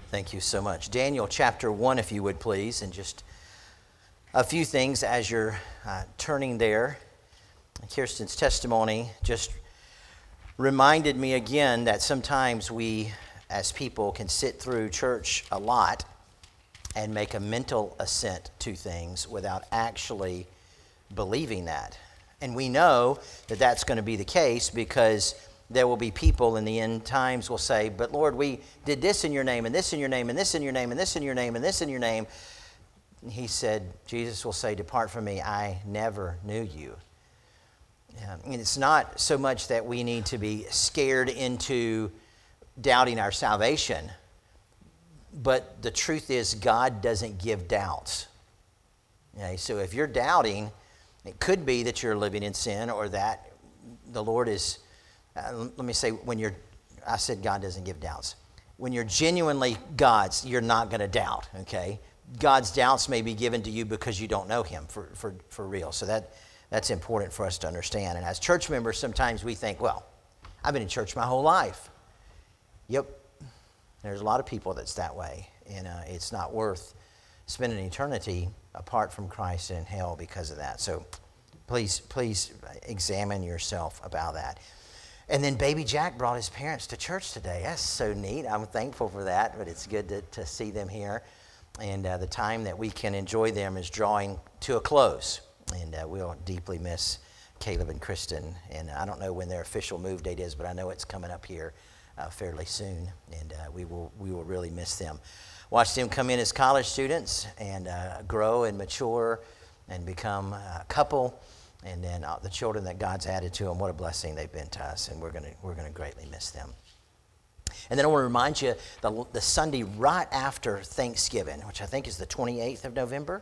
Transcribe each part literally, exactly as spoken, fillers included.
Thank you so much. Daniel chapter one, if you would please, and just a few things as you're uh, turning there. Kirsten's testimony just reminded me again that sometimes we as people can sit through church a lot and make a mental assent to things without actually believing that. And we know that that's going to be the case because there will be people in the end times will say, but Lord, we did this in your name, and this in your name, and this in your name, and this in your name, and this in your name. And he said, Jesus will say, depart from me, I never knew you. Um, and it's not so much that we need to be scared into doubting our salvation, but the truth is God doesn't give doubts. Okay, so if you're doubting, it could be that you're living in sin or that the Lord is... Uh, let me say, when you're, I said God doesn't give doubts. When you're genuinely God's, you're not going to doubt, okay? God's doubts may be given to you because you don't know him for, for, for real. So that that's important for us to understand. And as church members, sometimes we think, well, I've been in church my whole life. Yep, there's a lot of people that's that way. And uh, it's not worth spending eternity apart from Christ in hell because of that. So please, please examine yourself about that. And then baby Jack brought his parents to church today. That's so neat. I'm thankful for that, but it's good to, to see them here. And uh, the time that we can enjoy them is drawing to a close. And uh, we'll deeply miss Caleb and Kristen. And I don't know when their official move date is, but I know it's coming up here uh, fairly soon. And uh, we will we will really miss them. Watch them come in as college students and uh, grow and mature and become a couple. And then uh, the children that God's added to them, what a blessing they've been to us, and we're going to we're going to greatly miss them. And then I want to remind you, the, the Sunday right after Thanksgiving, which I think is the twenty-eighth of November,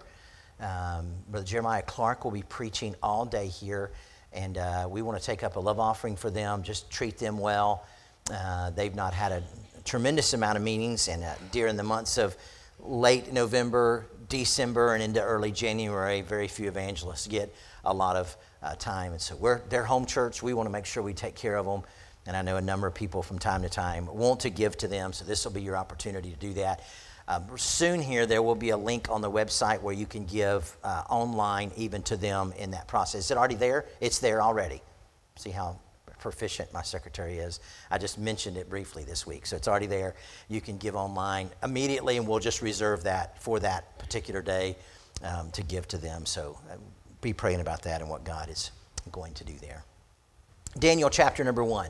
um, Brother Jeremiah Clark will be preaching all day here, and uh, we want to take up a love offering for them, just treat them well. Uh, they've not had a tremendous amount of meetings, and uh, during the months of late November, December, and into early January, very few evangelists get a lot of uh, time. And so we're their home church. We want to make sure we take care of them. And I know a number of people from time to time want to give to them, so this will be your opportunity to do that. Uh, soon here, there will be a link on the website where you can give uh, online even to them in that process. Is it already there? It's there already. See how proficient my secretary is. I just mentioned it briefly this week. So it's already there. You can give online immediately, and we'll just reserve that for that particular day um, to give to them. So uh, be praying about that and what God is going to do there. Daniel chapter number one.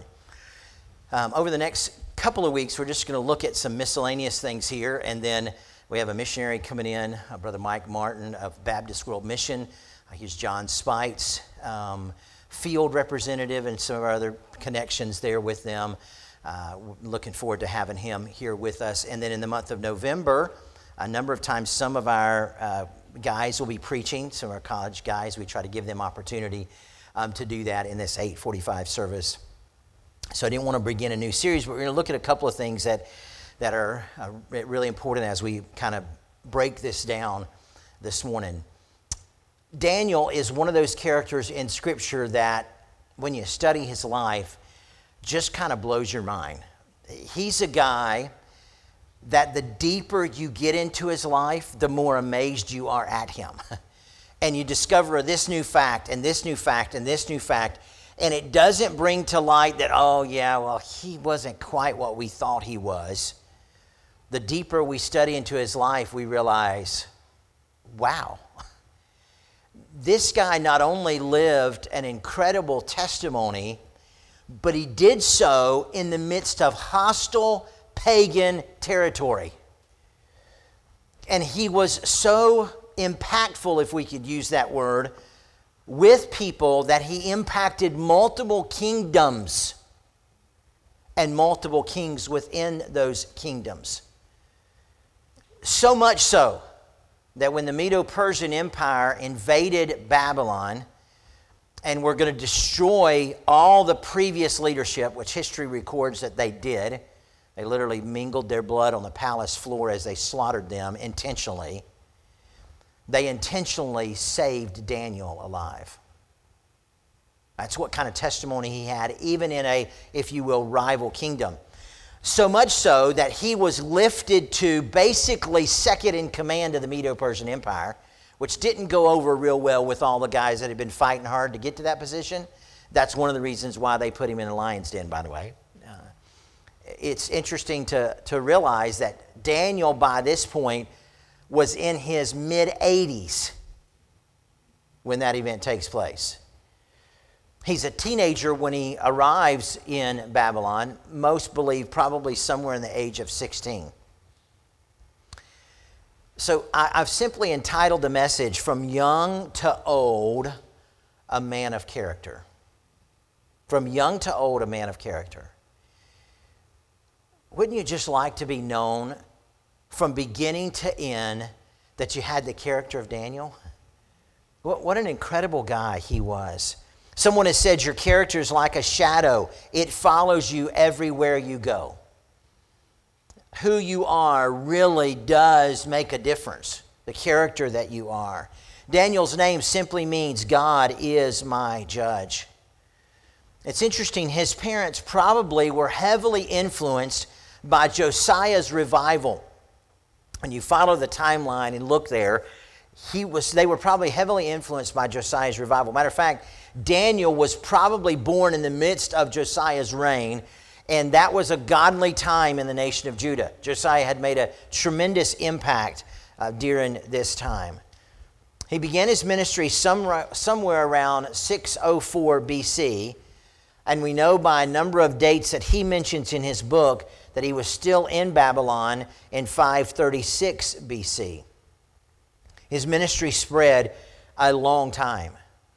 Um, over the next couple of weeks, we're just going to look at some miscellaneous things here, and then we have a missionary coming in, uh, Brother Mike Martin of Baptist World Mission. Uh, he's John Spites, um, field representative, and some of our other connections there with them. Uh, looking forward to having him here with us. And then in the month of November, a number of times some of our uh, guys will be preaching, some of our college guys. We try to give them opportunity um, to do that in this eight forty-five service. So I didn't want to begin a new series, but we're going to look at a couple of things that, that are uh, really important as we kind of break this down this morning. Daniel is one of those characters in Scripture that when you study his life, just kind of blows your mind. He's a guy that the deeper you get into his life, the more amazed you are at him. And you discover this new fact and this new fact and this new fact, and it doesn't bring to light that, oh yeah, well, he wasn't quite what we thought he was. The deeper we study into his life, we realize, wow, this guy not only lived an incredible testimony, but he did so in the midst of hostile pagan territory. And he was so impactful, if we could use that word, with people that he impacted multiple kingdoms and multiple kings within those kingdoms. So much so that when the Medo-Persian Empire invaded Babylon and were going to destroy all the previous leadership, which history records that they did, they literally mingled their blood on the palace floor as they slaughtered them intentionally. They intentionally saved Daniel alive. That's what kind of testimony he had, even in a, if you will, rival kingdom. So much so that he was lifted to basically second in command of the Medo-Persian Empire, which didn't go over real well with all the guys that had been fighting hard to get to that position. That's one of the reasons why they put him in a lion's den, by the way. Uh, it's interesting to, to realize that Daniel, by this point, was in his mid-eighties when that event takes place. He's a teenager when he arrives in Babylon. Most believe probably somewhere in the age of sixteen. So I, I've simply entitled the message, From Young to Old, a Man of Character. From young to old, a man of character. Wouldn't you just like to be known from beginning to end that you had the character of Daniel? What, what an incredible guy he was. Someone has said your character is like a shadow. It follows you everywhere you go. Who you are really does make a difference, the character that you are. Daniel's name simply means God is my judge. It's interesting, his parents probably were heavily influenced by Josiah's revival. When you follow the timeline and look there, he was, they were probably heavily influenced by Josiah's revival. Matter of fact, Daniel was probably born in the midst of Josiah's reign, and that was a godly time in the nation of Judah. Josiah had made a tremendous impact uh, during this time. He began his ministry somewhere, somewhere around six oh four B C, and we know by a number of dates that he mentions in his book that he was still in Babylon in five thirty-six B C. His ministry spread a long time.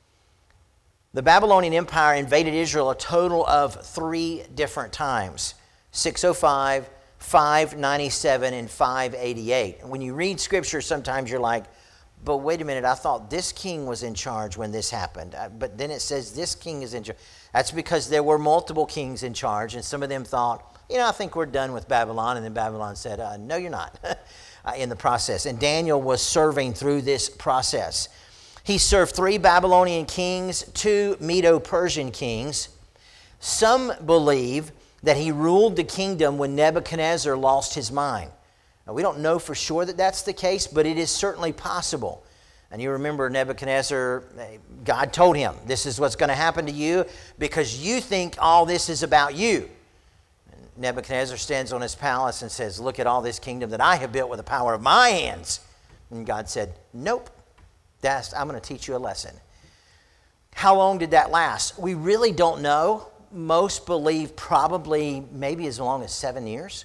The Babylonian Empire invaded Israel a total of three different times, six oh five, five ninety-seven, and five eighty-eight. And when you read Scripture, sometimes you're like, but wait a minute, I thought this king was in charge when this happened. But then it says this king is in charge. That's because there were multiple kings in charge, and some of them thought, you know, I think we're done with Babylon. And then Babylon said, uh, no, you're not, uh, in the process. And Daniel was serving through this process. He served three Babylonian kings, two Medo-Persian kings. Some believe that he ruled the kingdom when Nebuchadnezzar lost his mind. Now, we don't know for sure that that's the case, but it is certainly possible. And you remember Nebuchadnezzar, God told him, this is what's going to happen to you because you think all this is about you. And Nebuchadnezzar stands on his palace and says, look at all this kingdom that I have built with the power of my hands. And God said, nope. That's, I'm going to teach you a lesson. How long did that last? We really don't know. Most believe probably maybe as long as seven years.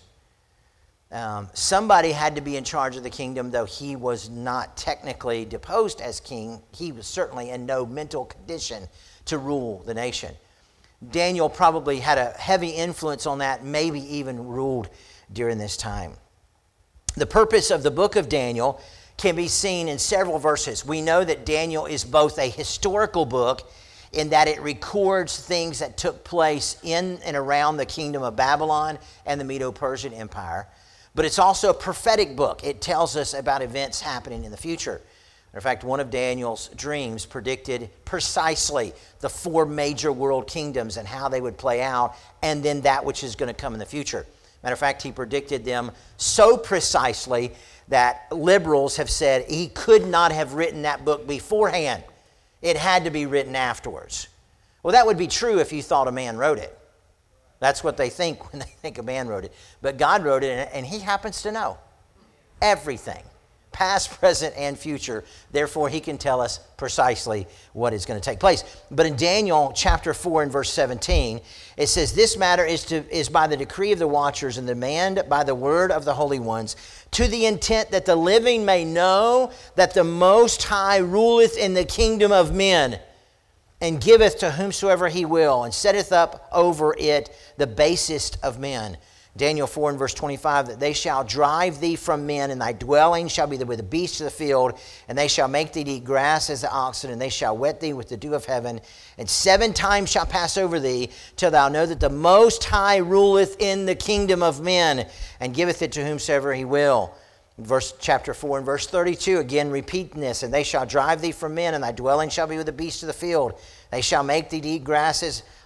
Um, somebody had to be in charge of the kingdom, though he was not technically deposed as king. He was certainly in no mental condition to rule the nation. Daniel probably had a heavy influence on that, maybe even ruled during this time. The purpose of the book of Daniel can be seen in several verses. We know that Daniel is both a historical book in that it records things that took place in and around the kingdom of Babylon and the Medo-Persian Empire, but it's also a prophetic book. It tells us about events happening in the future. In fact, one of Daniel's dreams predicted precisely the four major world kingdoms and how they would play out, and then that which is going to come in the future. Matter of fact, he predicted them so precisely that liberals have said he could not have written that book beforehand. It had to be written afterwards. Well, that would be true if you thought a man wrote it. That's what they think when they think a man wrote it. But God wrote it, and he happens to know everything, past, present, and future. Therefore, he can tell us precisely what is going to take place. But in Daniel chapter four and verse seventeen, it says, this matter is to is by the decree of the watchers and demand by the word of the holy ones, to the intent that the living may know that the Most High ruleth in the kingdom of men, and giveth to whomsoever he will, and setteth up over it the basest of men. Daniel four and verse twenty-five, that they shall drive thee from men, and thy dwelling shall be with the beasts of the field, and they shall make thee to eat grass as the oxen, and they shall wet thee with the dew of heaven, and seven times shall pass over thee, till thou know that the Most High ruleth in the kingdom of men, and giveth it to whomsoever he will. Verse chapter four and verse thirty-two, again repeating this, and they shall drive thee from men, and thy dwelling shall be with the beasts of the field. They shall make thee to eat grasses,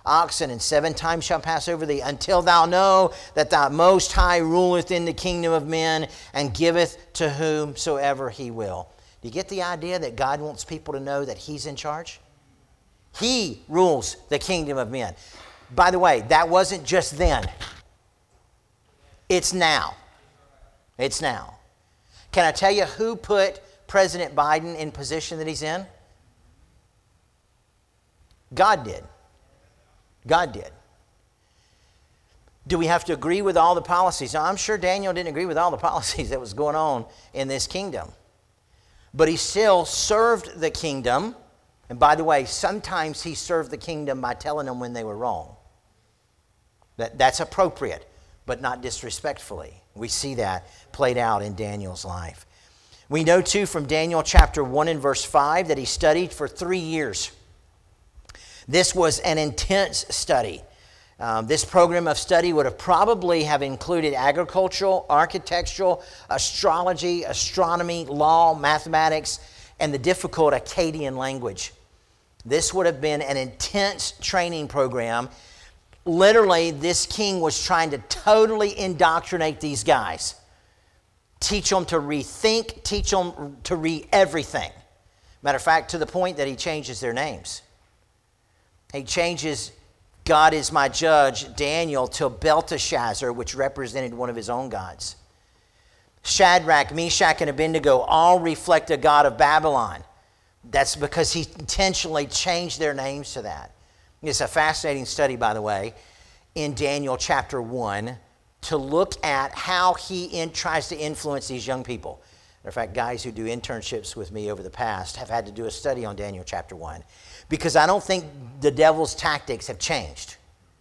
oxen, and seven times shall pass over thee, until thou know that thy Most High ruleth in the kingdom of men, and giveth to whomsoever he will. Do you get the idea that God wants people to know that he's in charge? He rules the kingdom of men. By the way, that wasn't just then. It's now. It's now. Can I tell you who put President Biden in position that he's in? God did. God did. Do we have to agree with all the policies? Now, I'm sure Daniel didn't agree with all the policies that was going on in this kingdom. But he still served the kingdom. And by the way, sometimes he served the kingdom by telling them when they were wrong. That, that's appropriate, but not disrespectfully. We see that played out in Daniel's life. We know too from Daniel chapter one and verse five that he studied for three years. This was an intense study. Um, this program of study would have probably have included agricultural, architectural, astrology, astronomy, law, mathematics, and the difficult Akkadian language. This would have been an intense training program. Literally, this king was trying to totally indoctrinate these guys. Teach them to rethink, teach them to read everything. Matter of fact, to the point that he changes their names. He changes God is my judge, Daniel, to Belteshazzar, which represented one of his own gods. Shadrach, Meshach, and Abednego all reflect a god of Babylon. That's because he intentionally changed their names to that. It's a fascinating study, by the way, in Daniel chapter one, to look at how he in, tries to influence these young people. Matter of fact, guys who do internships with me over the past have had to do a study on Daniel chapter one, because I don't think the devil's tactics have changed.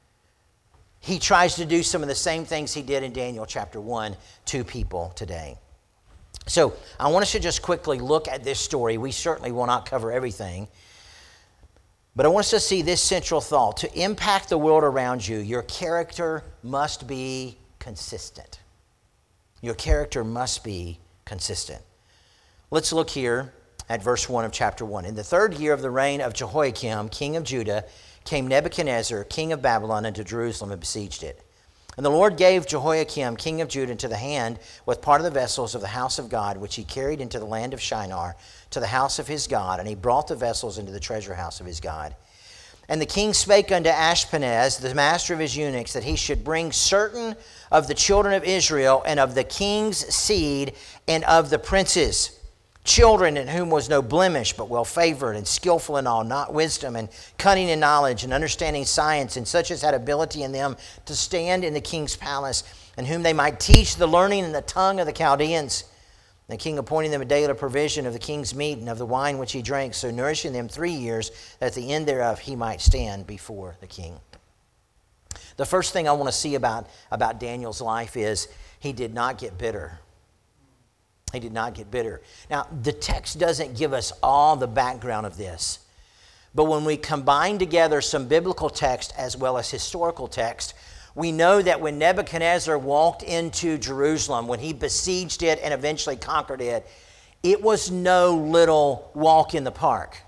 He tries to do some of the same things he did in Daniel chapter one to people today. So I want us to just quickly look at this story. We certainly will not cover everything. But I want us to see this central thought. To impact the world around you, your character must be consistent. Your character must be consistent. Let's look here at verse one of chapter one. In the third year of the reign of Jehoiakim, king of Judah, came Nebuchadnezzar, king of Babylon, into Jerusalem and besieged it. And the Lord gave Jehoiakim, king of Judah, into the hand with part of the vessels of the house of God, which he carried into the land of Shinar, to the house of his God, and he brought the vessels into the treasure house of his God. And the king spake unto Ashpenaz, the master of his eunuchs, that he should bring certain of the children of Israel, and of the king's seed, and of the princes, children in whom was no blemish, but well favored, and skillful in all not wisdom, and cunning in knowledge, and understanding science, and such as had ability in them to stand in the king's palace, and whom they might teach the learning and the tongue of the Chaldeans. The king appointing them a daily provision of the king's meat and of the wine which he drank, so nourishing them three years, that at the end thereof he might stand before the king. The first thing I want to see about, about Daniel's life is he did not get bitter. He did not get bitter. Now, the text doesn't give us all the background of this. But when we combine together some biblical text as well as historical text, we know that when Nebuchadnezzar walked into Jerusalem, when he besieged it and eventually conquered it, it was no little walk in the park.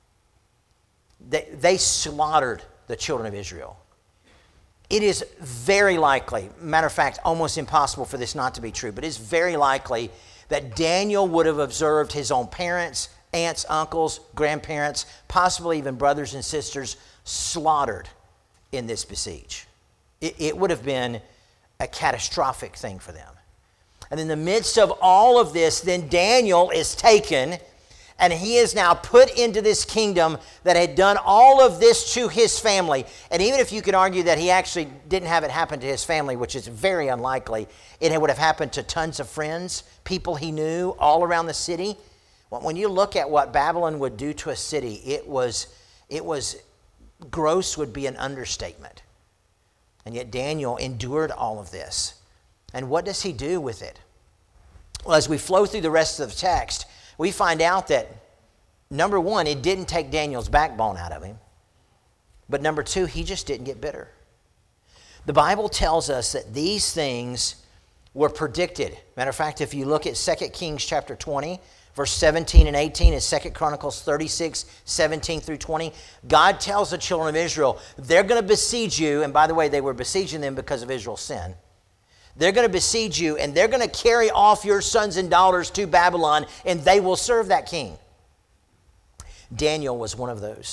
They, they slaughtered the children of Israel. It is very likely, matter of fact, almost impossible for this not to be true, but it's very likely that Daniel would have observed his own parents, aunts, uncles, grandparents, possibly even brothers and sisters slaughtered in this besiege. It, it would have been a catastrophic thing for them. And in the midst of all of this, then Daniel is taken, and he is now put into this kingdom that had done all of this to his family. And even if you could argue that he actually didn't have it happen to his family, which is very unlikely, it would have happened to tons of friends, people he knew all around the city. When you look at what Babylon would do to a city, it was, it was gross would be an understatement. And yet Daniel endured all of this. And what does he do with it? Well, as we flow through the rest of the text, we find out that, number one, it didn't take Daniel's backbone out of him. But number two, he just didn't get bitter. The Bible tells us that these things were predicted. Matter of fact, if you look at Second Kings chapter twenty, Verse seventeen and eighteen is Second Chronicles thirty-six, seventeen through twenty. God tells the children of Israel, they're going to besiege you. And by the way, they were besieging them because of Israel's sin. They're going to besiege you, and they're going to carry off your sons and daughters to Babylon, and they will serve that king. Daniel was one of those.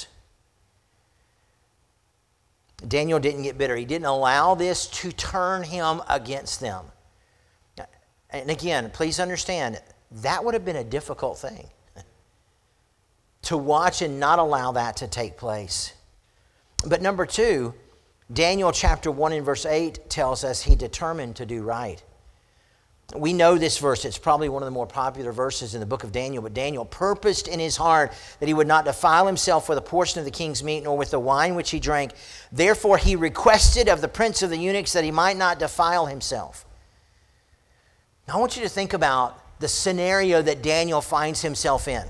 Daniel didn't get bitter. He didn't allow this to turn him against them. And again, please understand, that would have been a difficult thing to watch and not allow that to take place. But number two, Daniel chapter one and verse eight tells us he determined to do right. We know this verse. It's probably one of the more popular verses in the book of Daniel. But Daniel purposed in his heart that he would not defile himself with a portion of the king's meat, nor with the wine which he drank. Therefore he requested of the prince of the eunuchs that he might not defile himself. Now I want you to think about the scenario that Daniel finds himself in.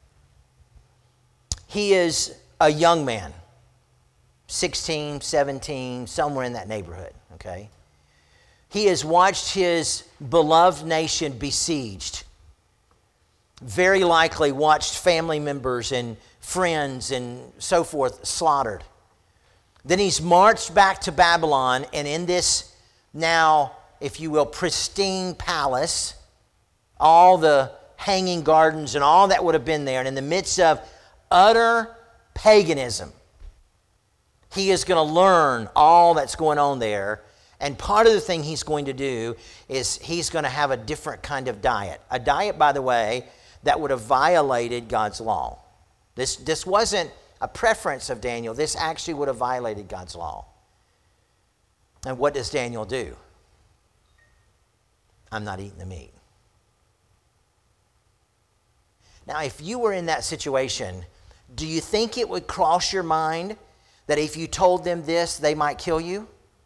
He is a young man, sixteen, seventeen, somewhere in that neighborhood, okay? He has watched his beloved nation besieged. Very likely watched family members and friends and so forth slaughtered. Then he's marched back to Babylon, and in this now, if you will, pristine palace, all the hanging gardens and all that would have been there, and in the midst of utter paganism, he is going to learn all that's going on there. And part of the thing he's going to do is he's going to have a different kind of diet. A diet, by the way, that would have violated God's law. This, this wasn't a preference of Daniel. This actually would have violated God's law. And what does Daniel do? I'm not eating the meat. Now, if you were in that situation, do you think it would cross your mind that if you told them this, they might kill you?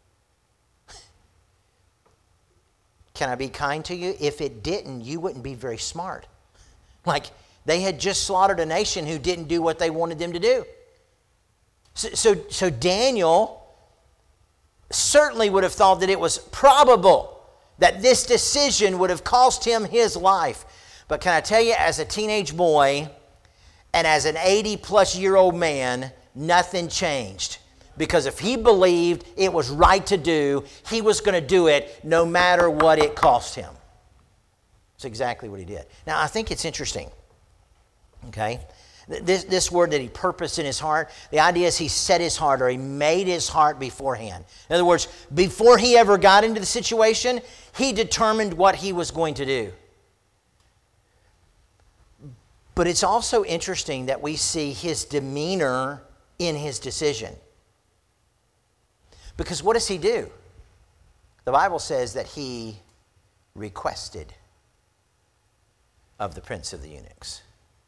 Can I be kind to you? If it didn't, you wouldn't be very smart. Like, they had just slaughtered a nation who didn't do what they wanted them to do. So, so, so Daniel certainly would have thought that it was probable that this decision would have cost him his life. But can I tell you, as a teenage boy and as an eighty-plus-year-old man, nothing changed. Because if he believed it was right to do, he was going to do it no matter what it cost him. That's exactly what he did. Now, I think it's interesting, okay? This, this word that he purposed in his heart, the idea is he set his heart, or he made his heart beforehand. In other words, before he ever got into the situation, he determined what he was going to do. But it's also interesting that we see his demeanor in his decision. Because what does he do? The Bible says that he requested of the prince of the eunuchs.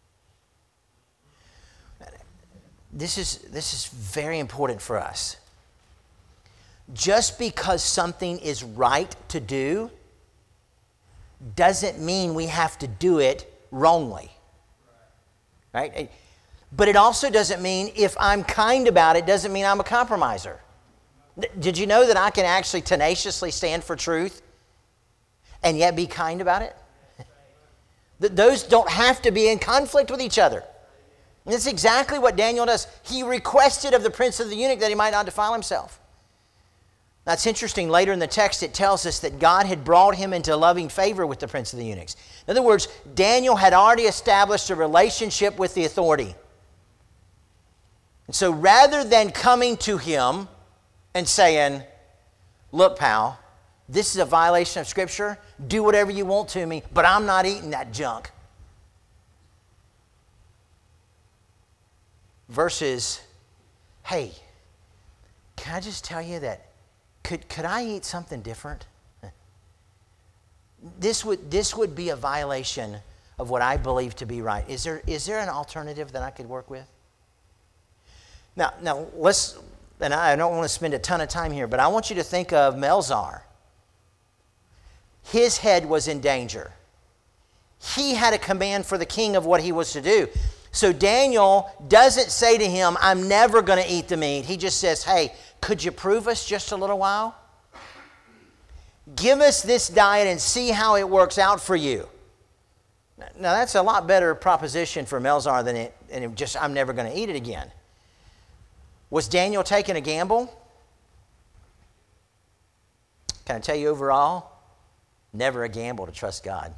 This is, this is very important for us. Just because something is right to do doesn't mean we have to do it wrongly. Right? But it also doesn't mean if I'm kind about it, doesn't mean I'm a compromiser. Did you know that I can actually tenaciously stand for truth and yet be kind about it? Those don't have to be in conflict with each other. And that's exactly what Daniel does. He requested of the prince of the eunuch that he might not defile himself. That's interesting. Later in the text, it tells us that God had brought him into loving favor with the prince of the eunuchs. In other words, Daniel had already established a relationship with the authority. And so rather than coming to him and saying, look, pal, this is a violation of Scripture. Do whatever you want to me, but I'm not eating that junk. Versus, hey, can I just tell you that could, could I eat something different? This would, this would be a violation of what I believe to be right. Is there, is there an alternative that I could work with? Now, now let's... And I don't want to spend a ton of time here, but I want you to think of Melzar. His head was in danger. He had a command for the king of what he was to do. So Daniel doesn't say to him, I'm never going to eat the meat. He just says, hey, could you prove us just a little while? Give us this diet and see how it works out for you. Now, that's a lot better proposition for Melzar than it, and it just, I'm never going to eat it again. Was Daniel taking a gamble? Can I tell you overall? Never a gamble to trust God.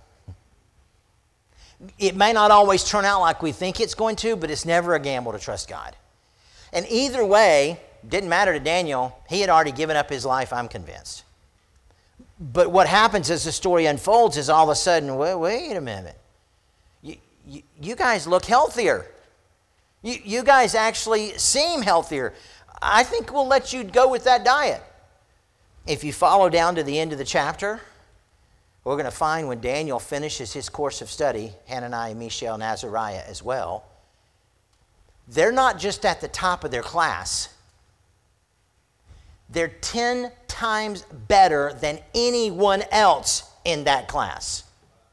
It may not always turn out like we think it's going to, but it's never a gamble to trust God. And either way, didn't matter to Daniel. He had already given up his life, I'm convinced. But what happens as the story unfolds is all of a sudden, wait, wait a minute. You, you, you guys look healthier. You, you guys actually seem healthier. I think we'll let you go with that diet. If you follow down to the end of the chapter, we're going to find when Daniel finishes his course of study, Hananiah, Mishael, and Azariah as well, they're not just at the top of their class. They're ten times better than anyone else in that class.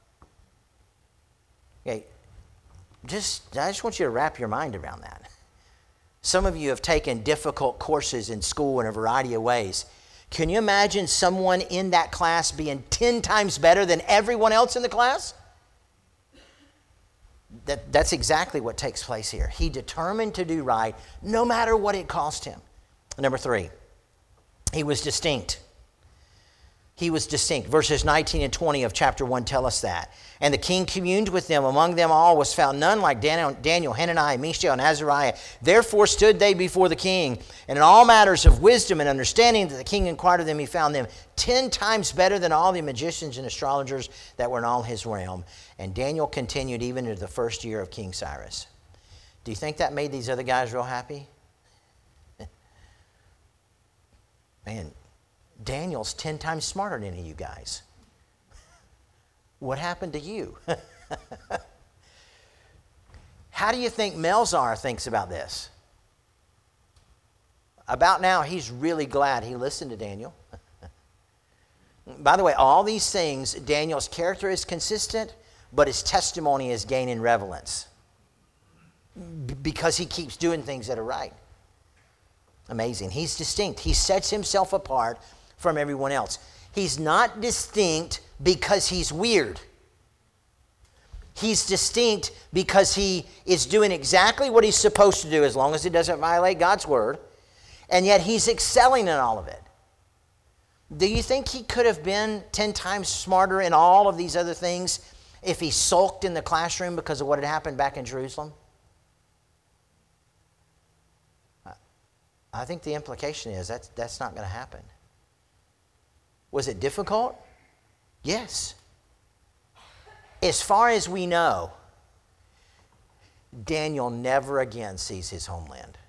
Okay, just, I just want you to wrap your mind around that. Some of you have taken difficult courses in school in a variety of ways. Can you imagine someone in that class being ten times better than everyone else in the class? That, that's exactly what takes place here. He determined to do right no matter what it cost him. Number three, he was distinct. He was distinct. Verses nineteen and twenty of chapter one tell us that. And the king communed with them. Among them all was found none like Daniel, Daniel Hananiah, Mishael, and Azariah. Therefore stood they before the king. And in all matters of wisdom and understanding that the king inquired of them, he found them ten times better than all the magicians and astrologers that were in all his realm. And Daniel continued even into the first year of King Cyrus. Do you think that made these other guys real happy? Man, Daniel's ten times smarter than any of you guys. What happened to you? How do you think Melzar thinks about this? About now, he's really glad he listened to Daniel. By the way, all these things, Daniel's character is consistent, but his testimony is gaining relevance B- because he keeps doing things that are right. Amazing. He's distinct. He sets himself apart from everyone else. He's not distinct because he's weird. He's distinct because he is doing exactly what he's supposed to do as long as it doesn't violate God's word, and yet he's excelling in all of it. Do you think he could have been ten times smarter in all of these other things if he sulked in the classroom because of what had happened back in Jerusalem? I think the implication is that's, that's not going to happen. Was it difficult? Yes. As far as we know, Daniel never again sees his homeland.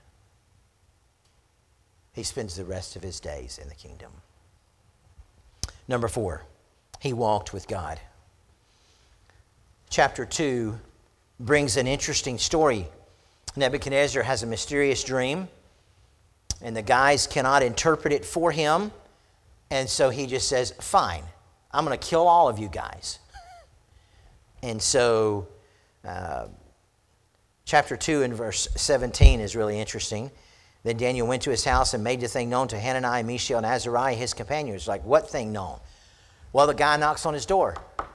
He spends the rest of his days in the kingdom. Number four, he walked with God. Chapter two brings an interesting story. Nebuchadnezzar has a mysterious dream, and the guys cannot interpret it for him. And so he just says, fine, I'm going to kill all of you guys. And so uh, chapter two and verse seventeen is really interesting. Then Daniel went to his house and made the thing known to Hananiah, Mishael, and Azariah, his companions. Like, what thing known? Well, the guy knocks on his door.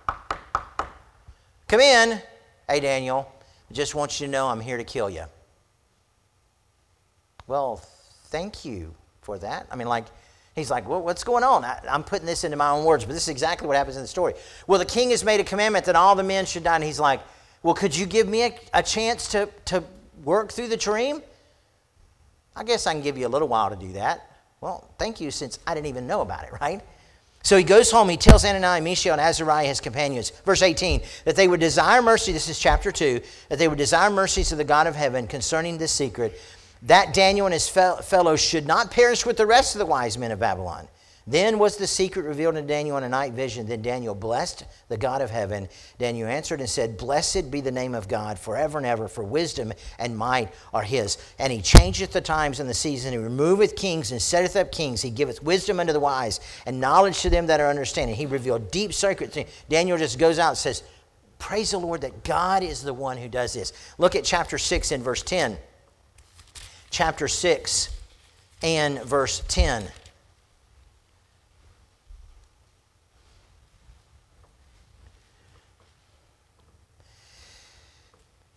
Come in. Hey, Daniel, I just want you to know I'm here to kill you. Well, thank you for that. I mean, like, he's like, well, what's going on? I, I'm putting this into my own words, but this is exactly what happens in the story. Well, the king has made a commandment that all the men should die. And he's like, well, could you give me a, a chance to, to work through the dream? I guess I can give you a little while to do that. Well, thank you, since I didn't even know about it, right? So he goes home. He tells Hananiah, Mishael, and Azariah, his companions, verse eighteen, that they would desire mercy. This is chapter two. That they would desire mercies of the God of heaven concerning this secret, that Daniel and his fellows should not perish with the rest of the wise men of Babylon. Then was the secret revealed to Daniel in a night vision. Then Daniel blessed the God of heaven. Daniel answered and said, blessed be the name of God forever and ever, for wisdom and might are his. And he changeth the times and the season. He removeth kings and setteth up kings. He giveth wisdom unto the wise and knowledge to them that are understanding. He revealed deep secret things. Daniel just goes out and says, praise the Lord that God is the one who does this. Look at chapter six and verse ten. Chapter six and verse ten.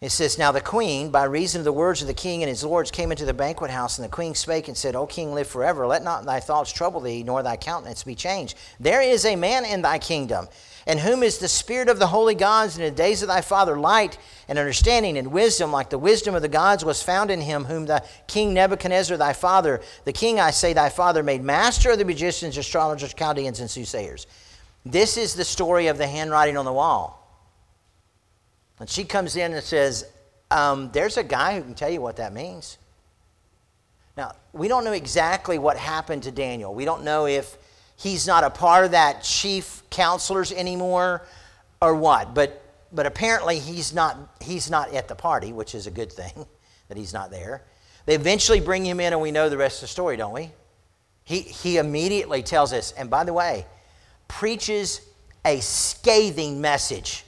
It says, now the queen, by reason of the words of the king and his lords, came into the banquet house, and the queen spake and said, O king, live forever. Let not thy thoughts trouble thee, nor thy countenance be changed. There is a man in thy kingdom, in whom is the spirit of the holy gods, and in the days of thy father light and understanding and wisdom, like the wisdom of the gods was found in him, whom the king Nebuchadnezzar thy father, the king, I say, thy father, made master of the magicians, astrologers, Chaldeans, and soothsayers. This is the story of the handwriting on the wall. And she comes in and says, um, there's a guy who can tell you what that means. Now, we don't know exactly what happened to Daniel. We don't know if he's not a part of that chief counselors anymore or what. But but apparently he's not he's not at the party, which is a good thing that he's not there. They eventually bring him in, and we know the rest of the story, don't we? He he immediately tells us, and by the way, preaches a scathing message.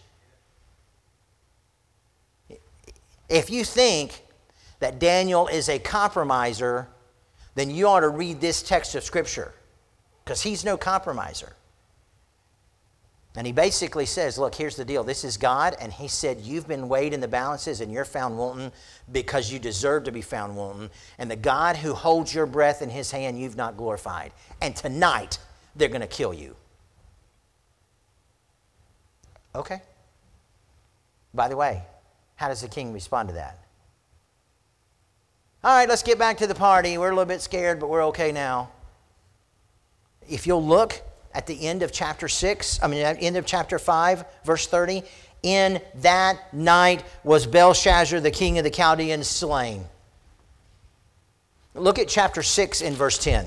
If you think that Daniel is a compromiser, then you ought to read this text of Scripture, because he's no compromiser. And he basically says, look, here's the deal. This is God, and he said, you've been weighed in the balances, and you're found wanting because you deserve to be found wanting. And the God who holds your breath in his hand, you've not glorified. And tonight, they're going to kill you. Okay. By the way, how does the king respond to that? All right, let's get back to the party. We're a little bit scared, but we're okay now. If you'll look at the end of chapter six, I mean, at the end of chapter five, verse thirty, in that night was Belshazzar, the king of the Chaldeans, slain. Look at chapter six in verse ten.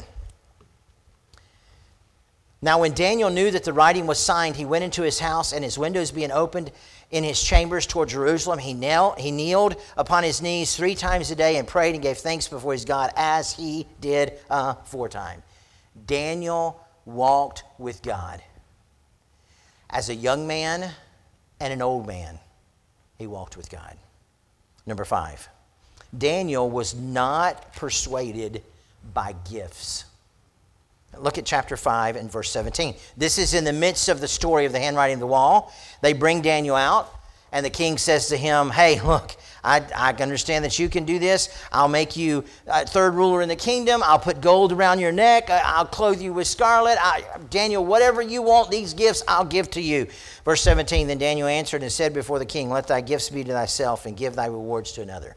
Now when Daniel knew that the writing was signed, he went into his house, and his windows being opened in his chambers toward Jerusalem, he knelt, he kneeled upon his knees three times a day and prayed and gave thanks before his God, as he did aforetime. Daniel walked with God. As a young man and an old man, he walked with God. Number five, Daniel was not persuaded by gifts. Look at chapter five and verse seventeen. This is in the midst of the story of the handwriting of the wall. They bring Daniel out, and the king says to him, hey, look, I, I understand that you can do this. I'll make you a third ruler in the kingdom. I'll put gold around your neck. I'll clothe you with scarlet. I, Daniel, whatever you want, these gifts I'll give to you. Verse seventeen, then Daniel answered and said before the king, let thy gifts be to thyself, and give thy rewards to another.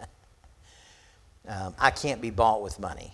um, I can't be bought with money.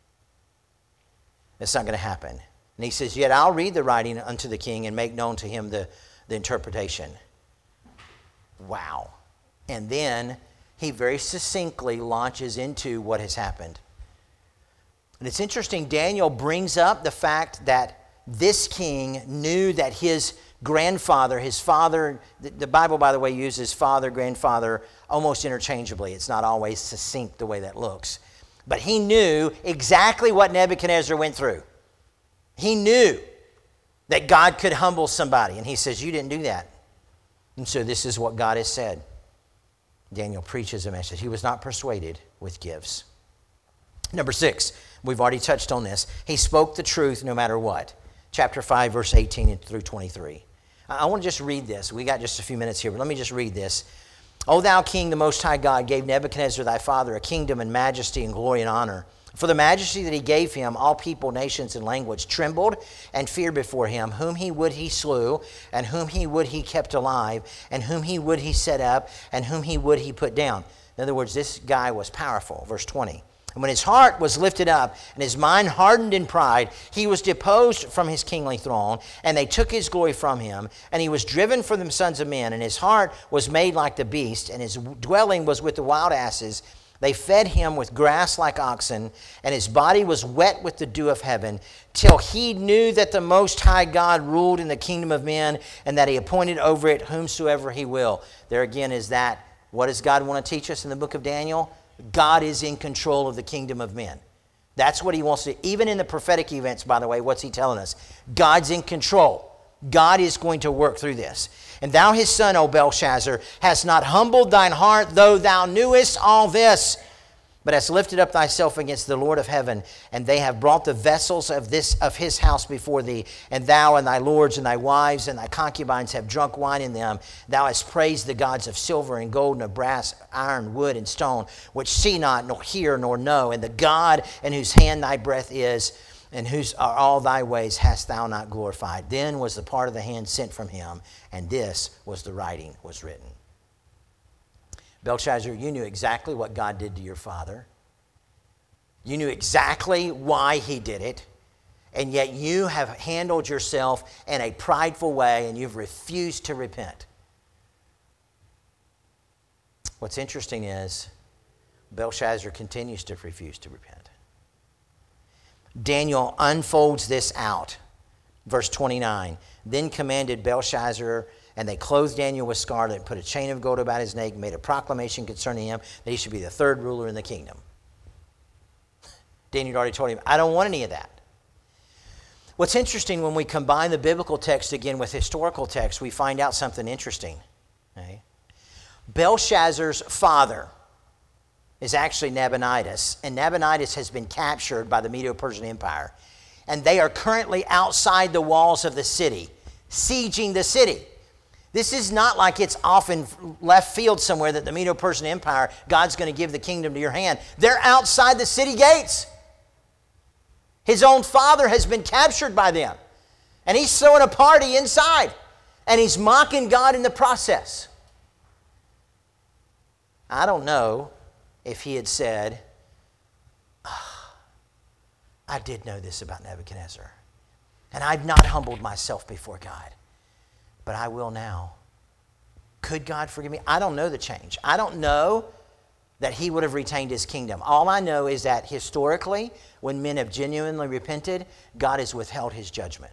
It's not going to happen. And he says, yet I'll read the writing unto the king and make known to him the, the interpretation. Wow. And then he very succinctly launches into what has happened. And it's interesting, Daniel brings up the fact that this king knew that his grandfather, his father, the, the Bible, by the way, uses father, grandfather almost interchangeably. It's not always succinct the way that looks. But he knew exactly what Nebuchadnezzar went through. He knew that God could humble somebody. And he says, you didn't do that. And so this is what God has said. Daniel preaches a message. He was not persuaded with gifts. Number six, we've already touched on this. He spoke the truth no matter what. Chapter five, verse eighteen through twenty-three. I want to just read this. We got just a few minutes here, but let me just read this. O thou king, the most high God, gave Nebuchadnezzar thy father a kingdom and majesty and glory and honor. For the majesty that he gave him, all people, nations, and language trembled and feared before him. Whom he would he slew, and whom he would he kept alive, and whom he would he set up, and whom he would he put down. In other words, this guy was powerful. Verse twenty. And when his heart was lifted up, and his mind hardened in pride, he was deposed from his kingly throne, and they took his glory from him, and he was driven from the sons of men, and his heart was made like the beast, and his dwelling was with the wild asses. They fed him with grass like oxen, and his body was wet with the dew of heaven, till he knew that the Most High God ruled in the kingdom of men, and that he appointed over it whomsoever he will. There again is that. What does God want to teach us in the book of Daniel? God is in control of the kingdom of men. That's what he wants to do. Even in the prophetic events, by the way, what's he telling us? God's in control. God is going to work through this. And thou his son, O Belshazzar, hast not humbled thine heart, though thou knewest all this. But hast lifted up thyself against the Lord of heaven, and they have brought the vessels of this of his house before thee, and thou and thy lords and thy wives and thy concubines have drunk wine in them. Thou hast praised the gods of silver and gold and of brass, iron, wood, and stone, which see not, nor hear, nor know, and the God in whose hand thy breath is, and whose are all thy ways hast thou not glorified. Then was the part of the hand sent from him, and this was the writing was written. Belshazzar, you knew exactly what God did to your father. You knew exactly why he did it. And yet you have handled yourself in a prideful way and you've refused to repent. What's interesting is Belshazzar continues to refuse to repent. Daniel unfolds this out. Verse twenty-nine. Then commanded Belshazzar, and they clothed Daniel with scarlet and put a chain of gold about his neck and made a proclamation concerning him that he should be the third ruler in the kingdom. Daniel had already told him, I don't want any of that. What's interesting, when we combine the biblical text again with historical text, we find out something interesting. Okay? Belshazzar's father is actually Nabonidus, and Nabonidus has been captured by the Medo-Persian Empire, and they are currently outside the walls of the city, sieging the city. This is not like it's off in left field somewhere that the Medo-Persian Empire, God's going to give the kingdom to your hand. They're outside the city gates. His own father has been captured by them. And he's throwing a party inside. And he's mocking God in the process. I don't know if he had said, oh, I did know this about Nebuchadnezzar. And I've not humbled myself before God. But I will now. Could God forgive me? I don't know the change. I don't know that he would have retained his kingdom. All I know is that historically, when men have genuinely repented, God has withheld his judgment.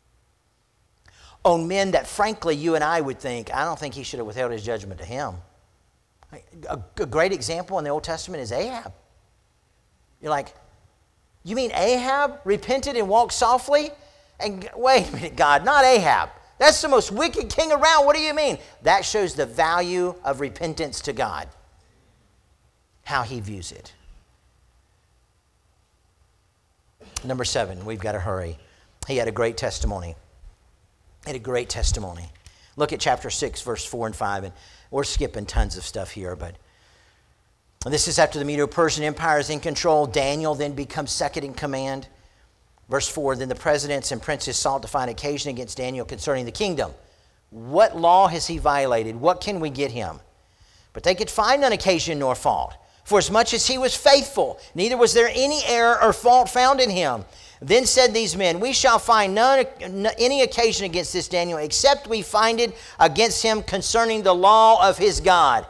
On men that frankly you and I would think, I don't think he should have withheld his judgment to him. A, a great example in the Old Testament is Ahab. You're like, you mean Ahab repented and walked softly? And wait a minute, God, not Ahab. That's the most wicked king around. What do you mean? That shows the value of repentance to God, how he views it. Number seven, we've got to hurry. He had a great testimony. He had a great testimony. Look at chapter six, verse four and five. And we're skipping tons of stuff here, but this is after the Medo-Persian Empire is in control. Daniel then becomes second in command. Verse four, then the presidents and princes sought to find occasion against Daniel concerning the kingdom. What law has he violated? What can we get him? But they could find none occasion nor fault. For as much as he was faithful, neither was there any error or fault found in him. Then said these men, we shall find none any occasion against this Daniel, except we find it against him concerning the law of his God.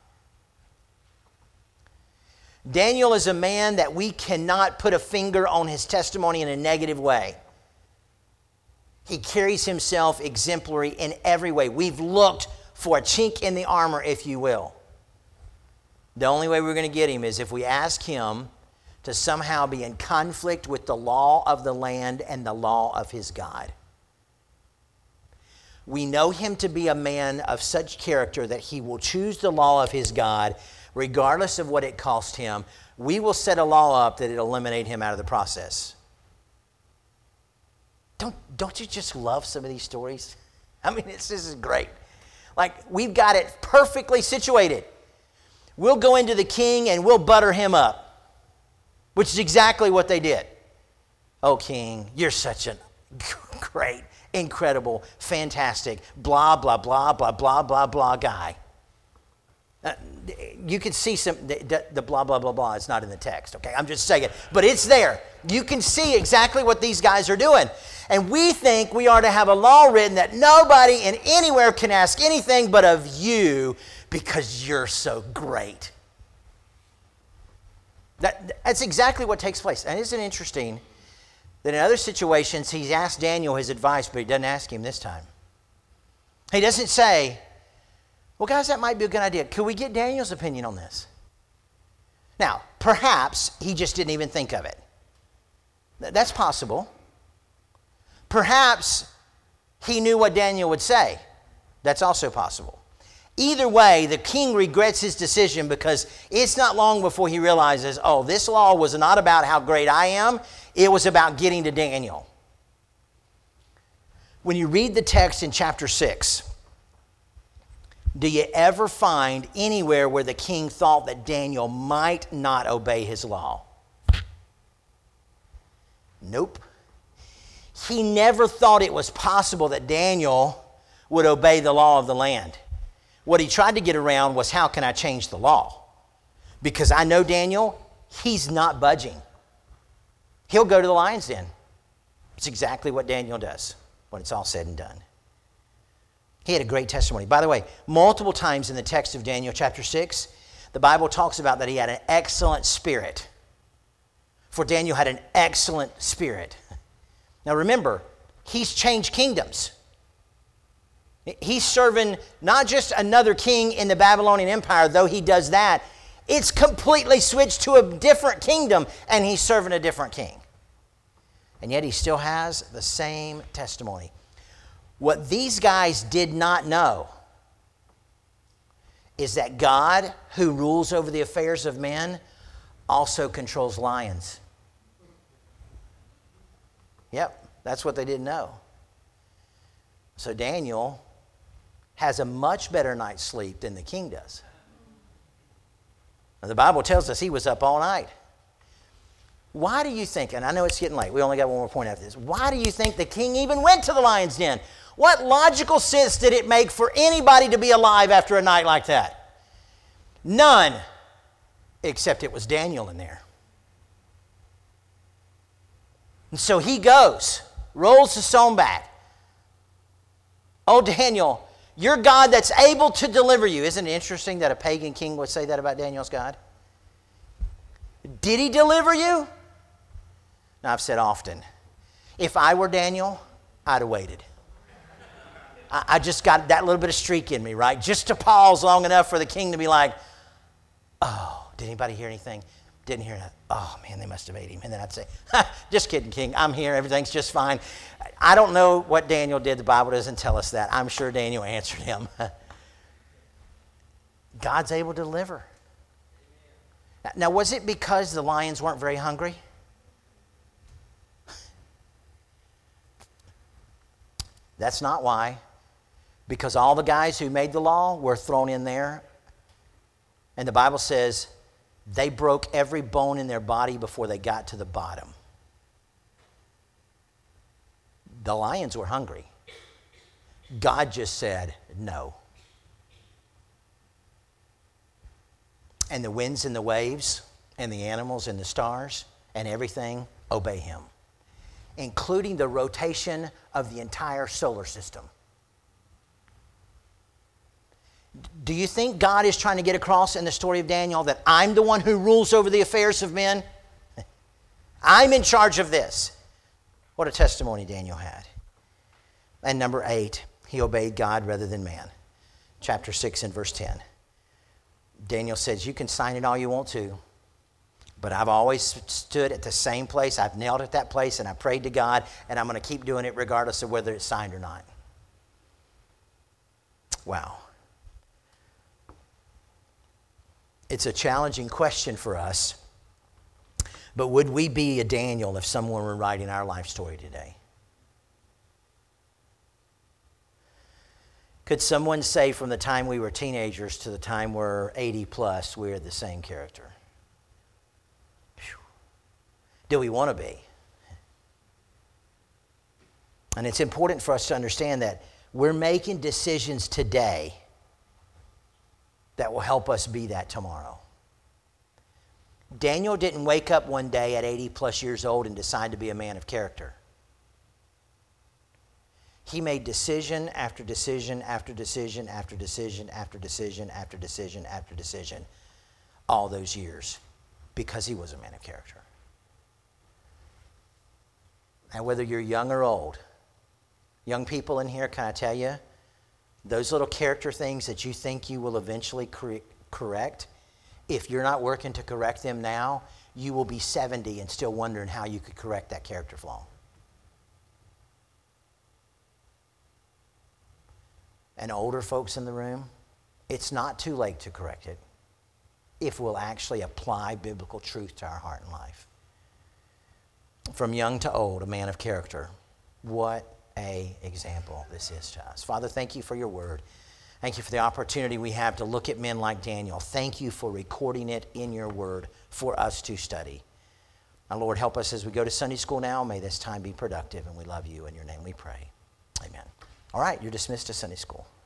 Daniel is a man that we cannot put a finger on his testimony in a negative way. He carries himself exemplary in every way. We've looked for a chink in the armor, if you will. The only way we're going to get him is if we ask him to somehow be in conflict with the law of the land and the law of his God. We know him to be a man of such character that he will choose the law of his God regardless of what it cost him. We will set a law up that it'll eliminate him out of the process. Don't, don't you just love some of these stories? I mean, it's, this is great. Like, we've got it perfectly situated. We'll go into the king and we'll butter him up, which is exactly what they did. Oh, king, you're such a great, incredible, fantastic, blah, blah, blah, blah, blah, blah, blah guy. Uh, you can see some, the, the blah, blah, blah, blah. It's not in the text, okay? I'm just saying it. But it's there. You can see exactly what these guys are doing. And we think we are to have a law written that nobody and anywhere can ask anything but of you because you're so great. That, that's exactly what takes place. And isn't it interesting that in other situations he's asked Daniel his advice, but he doesn't ask him this time. He doesn't say, well, guys, that might be a good idea. Could we get Daniel's opinion on this? Now, perhaps he just didn't even think of it. That's possible. Perhaps he knew what Daniel would say. That's also possible. Either way, the king regrets his decision because it's not long before he realizes, oh, this law was not about how great I am. It was about getting to Daniel. When you read the text in chapter six, do you ever find anywhere where the king thought that Daniel might not obey his law? Nope. He never thought it was possible that Daniel would obey the law of the land. What he tried to get around was, how can I change the law? Because I know Daniel, he's not budging. He'll go to the lion's den. It's exactly what Daniel does when it's all said and done. He had a great testimony. By the way, multiple times in the text of Daniel chapter six, the Bible talks about that he had an excellent spirit. For Daniel had an excellent spirit. Now remember, he's changed kingdoms. He's serving not just another king in the Babylonian Empire, though he does that. It's completely switched to a different kingdom, and he's serving a different king. And yet he still has the same testimony. What these guys did not know is that God, who rules over the affairs of men, also controls lions. Yep, that's what they didn't know. So Daniel has a much better night's sleep than the king does. Now, the Bible tells us he was up all night. Why do you think, and I know it's getting late, we only got one more point after this. Why do you think the king even went to the lion's den? What logical sense did it make for anybody to be alive after a night like that? None, except it was Daniel in there. And so he goes, rolls the stone back. Oh, Daniel, your God that's able to deliver you. Isn't it interesting that a pagan king would say that about Daniel's God? Did he deliver you? Now, I've said often, if I were Daniel, I'd have waited. I, I just got that little bit of streak in me, right? Just to pause long enough for the king to be like, oh, did anybody hear anything? Didn't hear that. Oh, man, they must have ate him. And then I'd say, just kidding, king. I'm here. Everything's just fine. I don't know what Daniel did. The Bible doesn't tell us that. I'm sure Daniel answered him. God's able to deliver. Now, was it because the lions weren't very hungry? That's not why. Because all the guys who made the law were thrown in there. And the Bible says they broke every bone in their body before they got to the bottom. The lions were hungry. God just said no. And the winds and the waves and the animals and the stars and everything obey him, including the rotation of the entire solar system. Do you think God is trying to get across in the story of Daniel that I'm the one who rules over the affairs of men? I'm in charge of this. What a testimony Daniel had. And number eight, he obeyed God rather than man. Chapter six and verse ten. Daniel says, you can sign it all you want to, but I've always stood at the same place. I've knelt at that place and I prayed to God, and I'm going to keep doing it regardless of whether it's signed or not. Wow. It's a challenging question for us, but would we be a Daniel if someone were writing our life story today? Could someone say from the time we were teenagers to the time we're eighty plus, we're the same character? Whew. Do we want to be? And it's important for us to understand that we're making decisions today that will help us be that tomorrow. Daniel didn't wake up one day at eighty plus years old and decide to be a man of character. He made decision after decision after decision after decision after decision after decision after decision all those years because he was a man of character. And whether you're young or old, young people in here, can I tell you, those little character things that you think you will eventually cor- correct, if you're not working to correct them now, you will be seventy and still wondering how you could correct that character flaw. And older folks in the room, it's not too late to correct it if we'll actually apply biblical truth to our heart and life. From young to old, a man of character. What a example this is to us. Father, thank you for your word. Thank you for the opportunity we have to look at men like Daniel. Thank you for recording it in your word for us to study. Now, Lord, help us as we go to Sunday school now. May this time be productive, and we love you. In your name we pray. Amen. All right, you're dismissed to Sunday school.